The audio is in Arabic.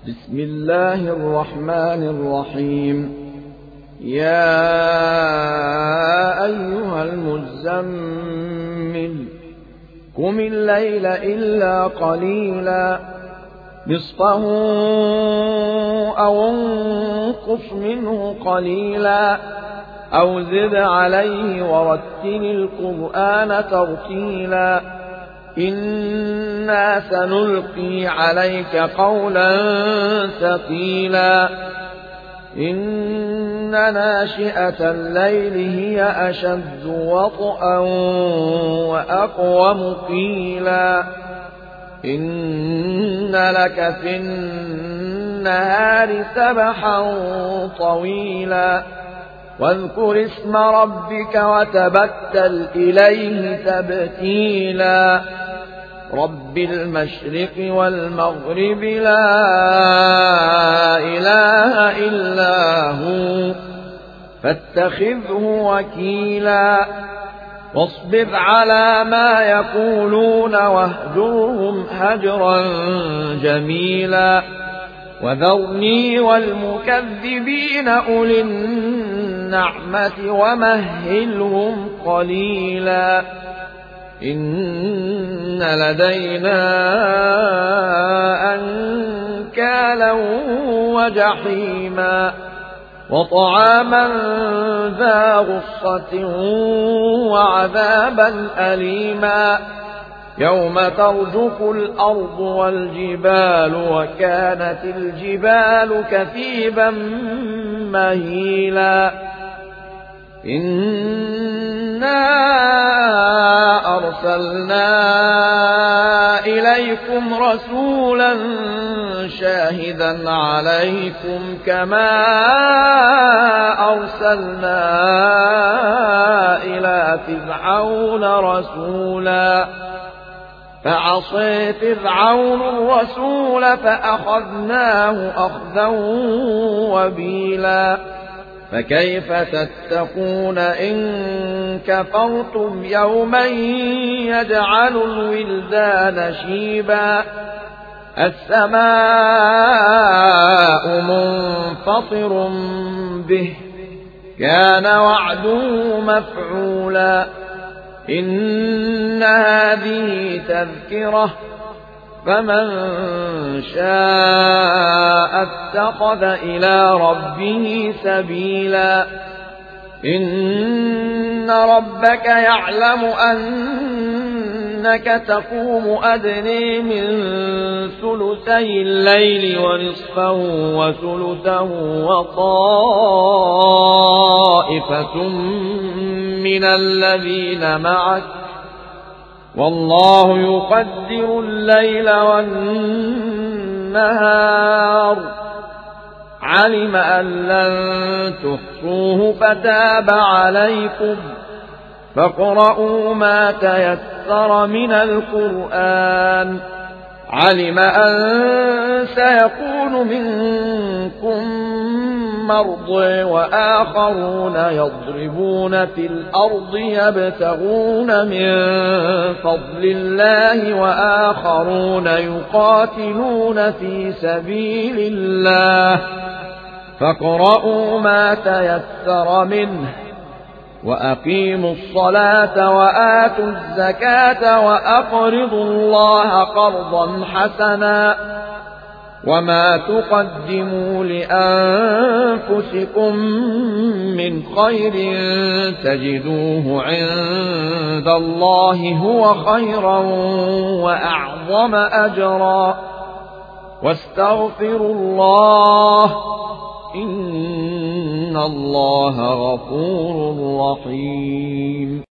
بسم الله الرحمن الرحيم. يا أيها المزمل قم الليل إلا قليلا نصفه أو انقص منه قليلا أو زد عليه ورتل القرآن ترتيلا إنا سنلقي عليك قولا ثقيلا إن ناشئة الليل هي أشد وطئا وأقوم قيلا إن لك في النهار سبحا طويلا واذكر اسم ربك وتبتل إليه تبتيلا رب المشرق والمغرب لا إله إلا هو فاتخذه وكيلا واصبر على ما يقولون واهجرهم هجرا جميلا وذرني والمكذبين أولي النعمة ومهلهم قليلا إن لدينا أنكالا وجحيما وطعاما ذا غصة وعذابا أليما يوم ترجف الأرض والجبال وكانت الجبال كثيبا مهيلا إنا أرسلنا إليكم رسولا شاهدا عليكم كما أرسلنا إلى فرعون رسولا فعصى فرعون الرسول فأخذناه أخذا وبيلا فكيف تتقون إن كفرتم يوما يجعل الولدان شيبا السماء منفطر به كان وعده مفعولا إن هذه تذكرة فمن شاء اتخذ إلى ربه سبيلا إن ربك يعلم أنك تقوم أدنى من ثلثي الليل ونصفه وثلثه وطائفة من الذين معك والله يقدر الليل والنهار علم أن لن تحصوه فتاب عليكم فاقرؤوا ما تيسر من القرآن علم أن سيكون منكم مرضى وآخرون يضربون في الأرض يبتغون من فضل الله وآخرون يقاتلون في سبيل الله فاقرؤوا ما تيسر منه وأقيموا الصلاة وآتوا الزكاة وأقرضوا الله قرضا حسنا وما تقدموا لأنفسكم من خير تجدوه عند الله هو خيرا وأعظم أجرا واستغفروا الله إن الله غفور رحيم.